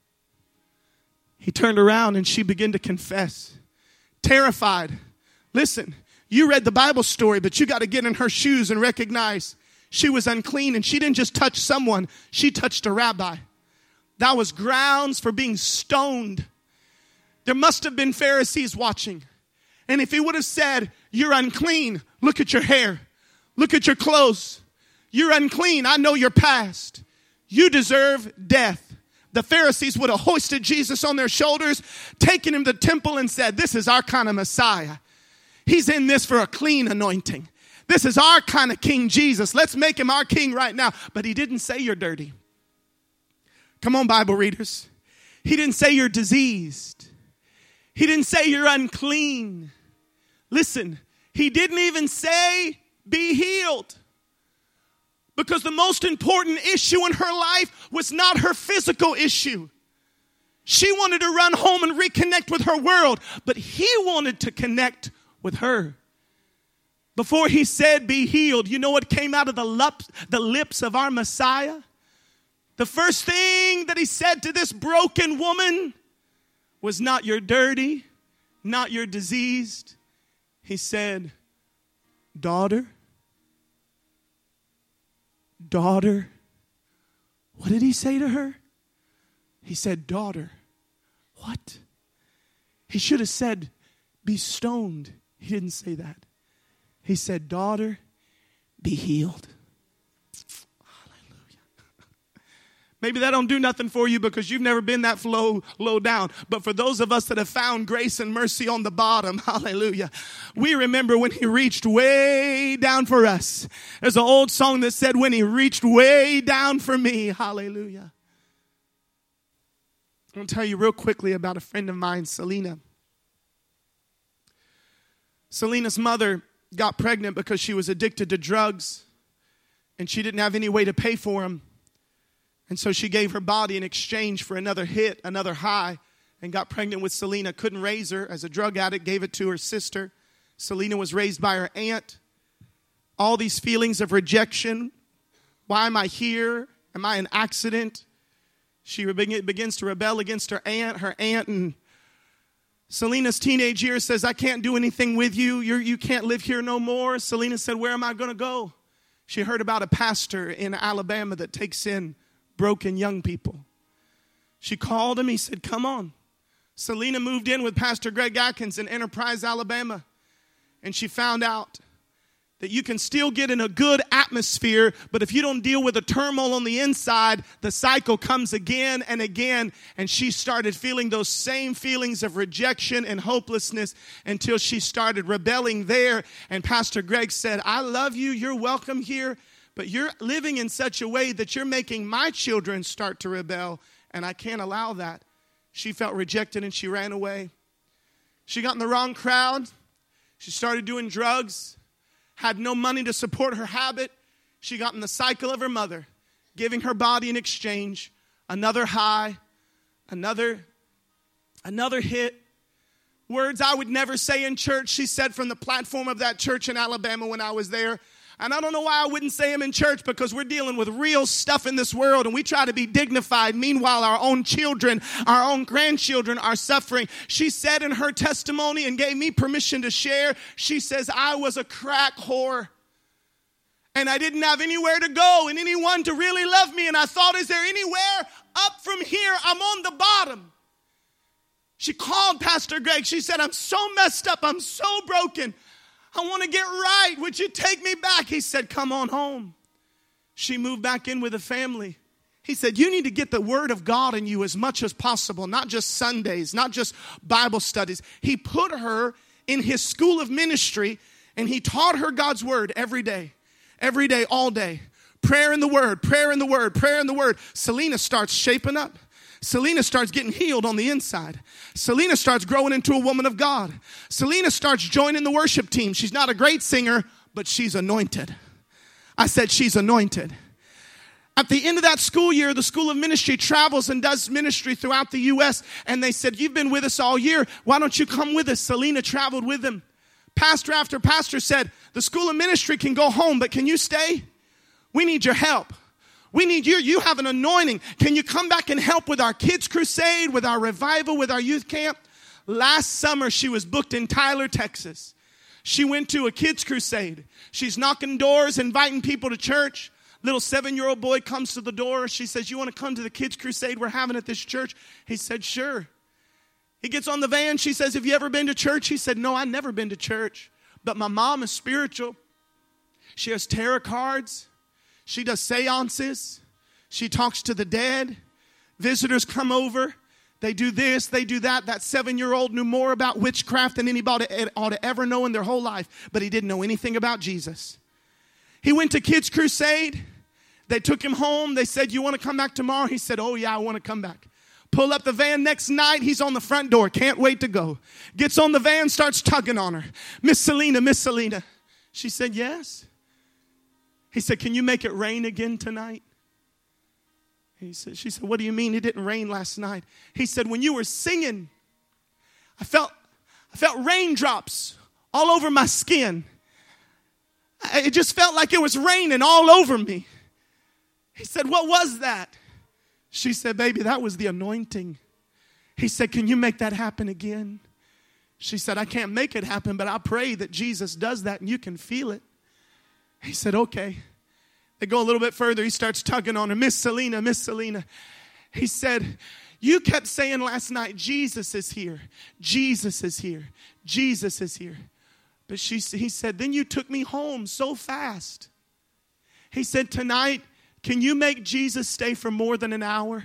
He turned around and she began to confess, terrified. Listen, you read the Bible story, but you got to get in her shoes and recognize she was unclean, and she didn't just touch someone, she touched a rabbi. That was grounds for being stoned. There must have been Pharisees watching. And if he would have said, you're unclean, look at your hair, look at your clothes. You're unclean, I know your past. You deserve death. The Pharisees would have hoisted Jesus on their shoulders, taken him to the temple and said, this is our kind of Messiah. He's in this for a clean anointing. This is our kind of King Jesus. Let's make him our king right now. But he didn't say you're dirty. Come on, Bible readers. He didn't say you're diseased. He didn't say you're unclean. Listen, he didn't even say be healed. Because the most important issue in her life was not her physical issue. She wanted to run home and reconnect with her world, but he wanted to connect with her. Before he said be healed, you know what came out of the lips of our Messiah? The first thing that he said to this broken woman was not you're dirty, not you're diseased. He said, daughter. What did he say to her? He said, daughter. What? He should have said, be stoned. He didn't say that. He said, daughter, be healed. Maybe that don't do nothing for you because you've never been that low down. But for those of us that have found grace and mercy on the bottom, hallelujah, we remember when he reached way down for us. There's an old song that said, when he reached way down for me, hallelujah. I'm going to tell you real quickly about a friend of mine, Selena. Selena's mother got pregnant because she was addicted to drugs and she didn't have any way to pay for them. And so she gave her body in exchange for another hit, another high, and got pregnant with Selena. Couldn't raise her as a drug addict, gave it to her sister. Selena was raised by her aunt. All these feelings of rejection. Why am I here? Am I an accident? She begins to rebel against her aunt. Her aunt in Selena's teenage years says, I can't do anything with you. You can't live here no more. Selena said, where am I going to go? She heard about a pastor in Alabama that takes in broken young people. She called him. He said, come on. Selena moved in with Pastor Greg Atkins in Enterprise, Alabama. And she found out that you can still get in a good atmosphere, but if you don't deal with the turmoil on the inside, the cycle comes again and again. And she started feeling those same feelings of rejection and hopelessness until she started rebelling there. And Pastor Greg said, I love you. You're welcome here. But you're living in such a way that you're making my children start to rebel, and I can't allow that. She felt rejected, and she ran away. She got in the wrong crowd. She started doing drugs, had no money to support her habit. She got in the cycle of her mother, giving her body in exchange, another high, another hit. Words I would never say in church, she said from the platform of that church in Alabama when I was there. And I don't know why I wouldn't say them in church, because we're dealing with real stuff in this world and we try to be dignified. Meanwhile, our own children, our own grandchildren are suffering. She said in her testimony, and gave me permission to share, she says, I was a crack whore. And I didn't have anywhere to go and anyone to really love me. And I thought, is there anywhere up from here? I'm on the bottom. She called Pastor Greg. She said, I'm so messed up. I'm so broken. I want to get right. Would you take me back? He said, come on home. She moved back in with a family. He said, you need to get the word of God in you as much as possible, not just Sundays, not just Bible studies. He put her in his school of ministry and he taught her God's word every day, all day. Prayer in the word, prayer in the word, prayer in the word. Selena starts shaping up. Selena starts getting healed on the inside. Selena starts growing into a woman of God. Selena starts joining the worship team. She's not a great singer, but she's anointed. I said she's anointed. At the end of that school year, the School of Ministry travels and does ministry throughout the U.S. And they said, you've been with us all year. Why don't you come with us? Selena traveled with them. Pastor after pastor said, the School of Ministry can go home, but can you stay? We need your help. We need you. You have an anointing. Can you come back and help with our kids crusade, with our revival, with our youth camp? Last summer, she was booked in Tyler, Texas. She went to a kids crusade. She's knocking doors, inviting people to church. Little 7-year-old boy comes to the door. She says, you want to come to the kids crusade we're having at this church? He said, sure. He gets on the van. She says, have you ever been to church? He said, no, I've never been to church. But my mom is spiritual. She has tarot cards. She does seances. She talks to the dead. Visitors come over. They do this, they do that. That 7-year-old knew more about witchcraft than anybody ought to ever know in their whole life. But he didn't know anything about Jesus. He went to Kids Crusade. They took him home. They said, you want to come back tomorrow? He said, oh yeah, I want to come back. Pull up the van next night. He's on the front door. Can't wait to go. Gets on the van, starts tugging on her. Miss Selena, Miss Selena. She said, yes. He said, can you make it rain again tonight? She said, what do you mean? It didn't rain last night. He said, when you were singing, I felt raindrops all over my skin. It just felt like it was raining all over me. He said, what was that? She said, baby, that was the anointing. He said, can you make that happen again? She said, I can't make it happen, but I pray that Jesus does that and you can feel it. He said, okay. They go a little bit further. He starts tugging on her. Miss Selena, Miss Selena. He said, you kept saying last night, Jesus is here. Jesus is here. Jesus is here. But he said, then you took me home so fast. He said, tonight, can you make Jesus stay for more than an hour?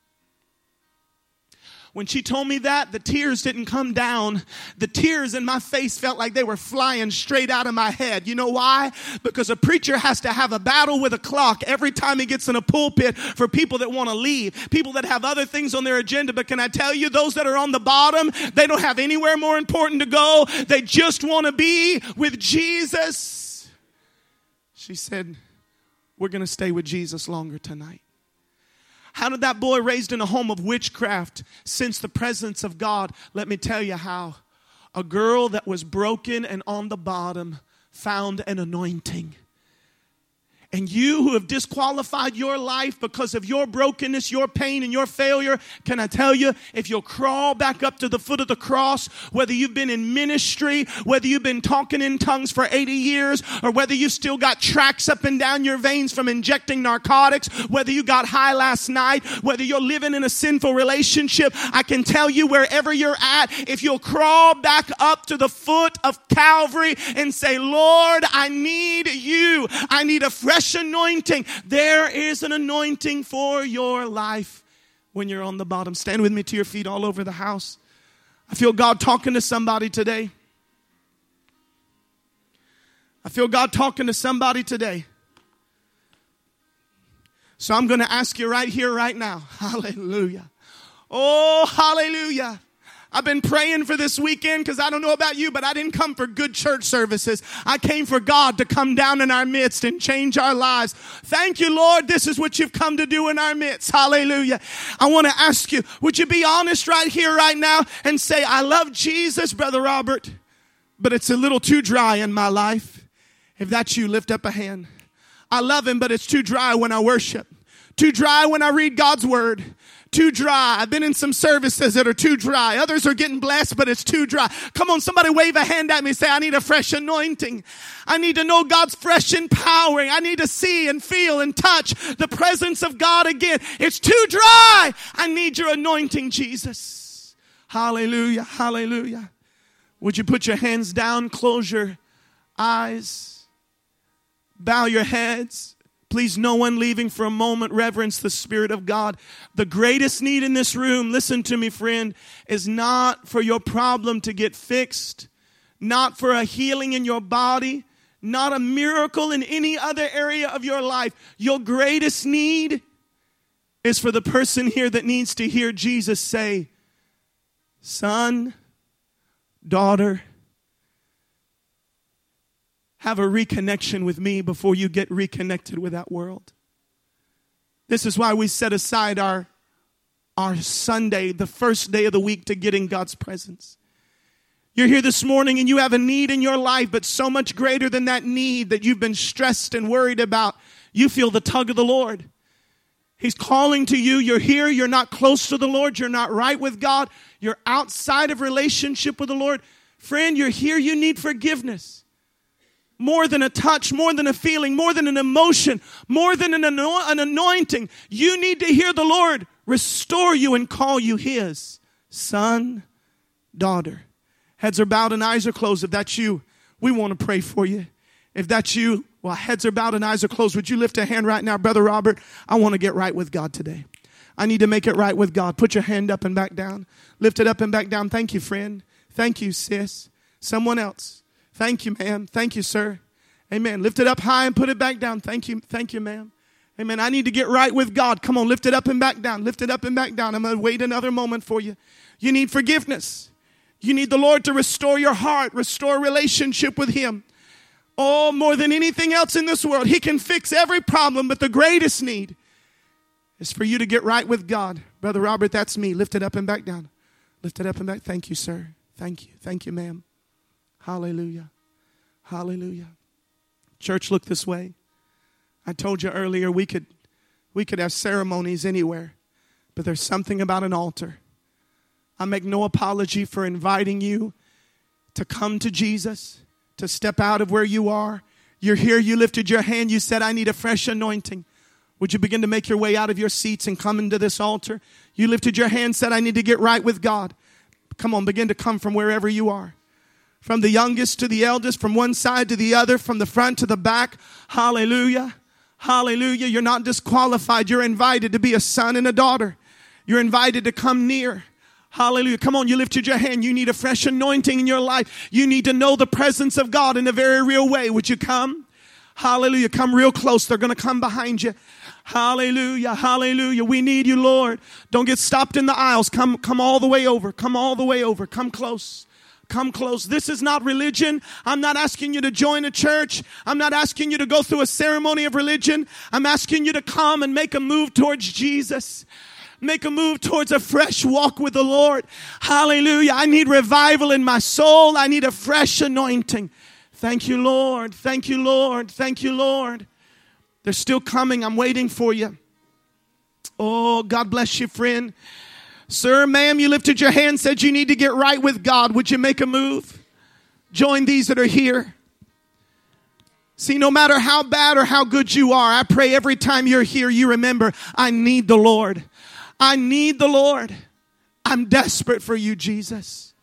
When she told me that, the tears didn't come down. The tears in my face felt like they were flying straight out of my head. You know why? Because a preacher has to have a battle with a clock every time he gets in a pulpit for people that want to leave, people that have other things on their agenda. But can I tell you, those that are on the bottom, they don't have anywhere more important to go. They just want to be with Jesus. She said, we're going to stay with Jesus longer tonight. How did that boy raised in a home of witchcraft sense the presence of God? Let me tell you how. A girl that was broken and on the bottom found an anointing. And you who have disqualified your life because of your brokenness, your pain, and your failure, can I tell you, if you'll crawl back up to the foot of the cross, whether you've been in ministry, whether you've been talking in tongues for 80 years, or whether you still got tracks up and down your veins from injecting narcotics, whether you got high last night, whether you're living in a sinful relationship, I can tell you wherever you're at, if you'll crawl back up to the foot of Calvary and say, Lord, I need you. I need a fresh anointing. There is an anointing for your life when you're on the bottom. Stand with me to your feet all over the house. I feel God talking to somebody today. I feel God talking to somebody today. So I'm going to ask you right here, right now. Hallelujah. Oh, hallelujah. I've been praying for this weekend because I don't know about you, but I didn't come for good church services. I came for God to come down in our midst and change our lives. Thank you, Lord. This is what you've come to do in our midst. Hallelujah. I want to ask you, would you be honest right here, right now and say, I love Jesus, Brother Robert, but it's a little too dry in my life. If that's you, lift up a hand. I love him, but it's too dry when I worship. Too dry when I read God's word. Too dry. I've been in some services that are too dry. Others are getting blessed, but it's too dry. Come on, somebody wave a hand at me. Say, I need a fresh anointing. I need to know God's fresh empowering. I need to see and feel and touch the presence of God again. It's too dry. I need your anointing, Jesus. Hallelujah. Hallelujah. Would you put your hands down, close your eyes, bow your heads? Please, no one leaving for a moment, reverence the Spirit of God. The greatest need in this room, listen to me, friend, is not for your problem to get fixed, not for a healing in your body, not a miracle in any other area of your life. Your greatest need is for the person here that needs to hear Jesus say, son, daughter, have a reconnection with me before you get reconnected with that world. This is why we set aside our Sunday, the first day of the week, to get in God's presence. You're here this morning and you have a need in your life, but so much greater than that need that you've been stressed and worried about. You feel the tug of the Lord. He's calling to you. You're here. You're not close to the Lord. You're not right with God. You're outside of relationship with the Lord. Friend, you're here. You need forgiveness. More than a touch, more than a feeling, more than an emotion, more than an anointing. You need to hear the Lord restore you and call you His son, daughter. Heads are bowed and eyes are closed. If that's you, we want to pray for you. If that's you, well, heads are bowed and eyes are closed. Would you lift a hand right now? Brother Robert, I want to get right with God today. I need to make it right with God. Put your hand up and back down. Lift it up and back down. Thank you, friend. Thank you, sis. Someone else. Thank you, ma'am. Thank you, sir. Amen. Lift it up high and put it back down. Thank you. Thank you, ma'am. Amen. I need to get right with God. Come on, lift it up and back down. Lift it up and back down. I'm going to wait another moment for you. You need forgiveness. You need the Lord to restore your heart, restore relationship with Him. Oh, more than anything else in this world, He can fix every problem, but the greatest need is for you to get right with God. Brother Robert, that's me. Lift it up and back down. Lift it up and back. Thank you, sir. Thank you. Thank you, ma'am. Hallelujah. Hallelujah. Church, look this way. I told you earlier we could have ceremonies anywhere, but there's something about an altar. I make no apology for inviting you to come to Jesus, to step out of where you are. You're here, you lifted your hand, you said, I need a fresh anointing. Would you begin to make your way out of your seats and come into this altar? You lifted your hand, said, I need to get right with God. Come on, begin to come from wherever you are. From the youngest to the eldest, from one side to the other, from the front to the back. Hallelujah. Hallelujah. You're not disqualified. You're invited to be a son and a daughter. You're invited to come near. Hallelujah. Come on, you lifted your hand. You need a fresh anointing in your life. You need to know the presence of God in a very real way. Would you come? Hallelujah. Come real close. They're going to come behind you. Hallelujah. Hallelujah. We need you, Lord. Don't get stopped in the aisles. Come all the way over. Come all the way over. Come close. Come close. This is not religion. I'm not asking you to join a church. I'm not asking you to go through a ceremony of religion. I'm asking you to come and make a move towards Jesus. Make a move towards a fresh walk with the Lord. Hallelujah. I need revival in my soul. I need a fresh anointing. Thank you, Lord. Thank you, Lord. Thank you, Lord. They're still coming. I'm waiting for you. Oh, God bless you, friend. Sir, ma'am, you lifted your hand, said you need to get right with God. Would you make a move? Join these that are here. See, no matter how bad or how good you are, I pray every time you're here, you remember, I need the Lord. I need the Lord. I'm desperate for you, Jesus.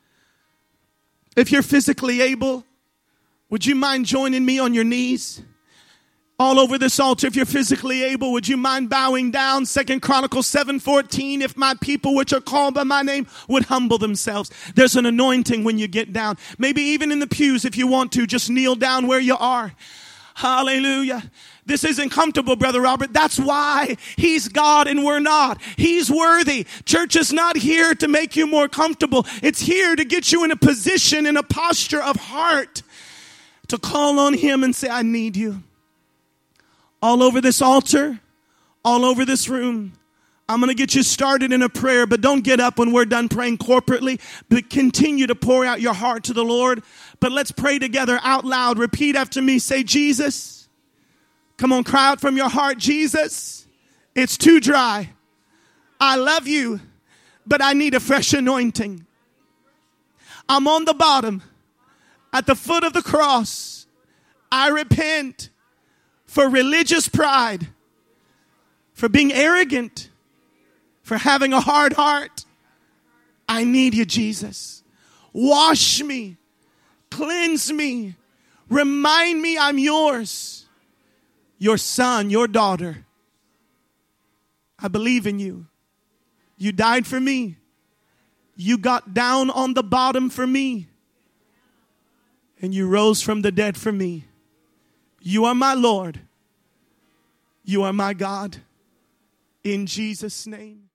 If you're physically able, would you mind joining me on your knees? All over this altar, if you're physically able, would you mind bowing down? 2 Chronicles 7:14, if my people which are called by my name would humble themselves. There's an anointing when you get down. Maybe even in the pews if you want to, just kneel down where you are. Hallelujah. This isn't comfortable, Brother Robert. That's why He's God and we're not. He's worthy. Church is not here to make you more comfortable. It's here to get you in a position, in a posture of heart to call on Him and say, I need you. All over this altar, all over this room, I'm going to get you started in a prayer, but don't get up when we're done praying corporately, but continue to pour out your heart to the Lord. But let's pray together out loud. Repeat after me. Say, Jesus. Come on, cry out from your heart. Jesus, it's too dry. I love you, but I need a fresh anointing. I'm on the bottom at the foot of the cross. I repent for religious pride, for being arrogant, for having a hard heart. I need you, Jesus. Wash me, cleanse me, remind me I'm yours, your son, your daughter. I believe in you. You died for me. You got down on the bottom for me. And you rose from the dead for me. You are my Lord. You are my God. In Jesus' name.